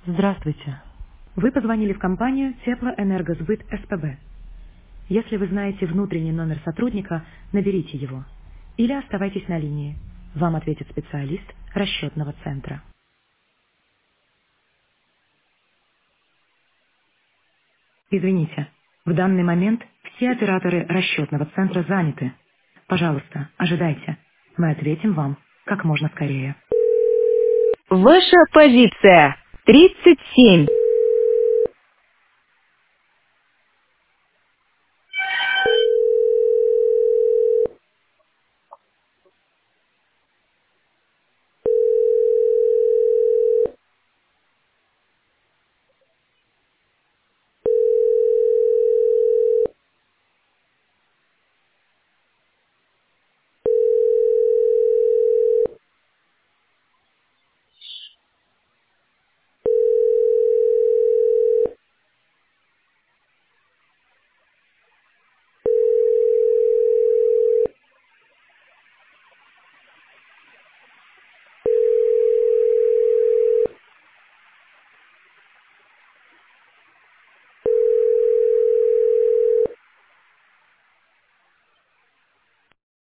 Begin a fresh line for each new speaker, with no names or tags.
Здравствуйте. Вы позвонили в компанию Теплоэнергосбыт СПБ. Если вы знаете внутренний номер сотрудника, наберите его. Или оставайтесь на линии. Вам ответит специалист расчетного центра. Извините, в данный момент все операторы расчетного центра заняты. Пожалуйста, ожидайте. Мы ответим вам как можно скорее.
Ваша позиция 37.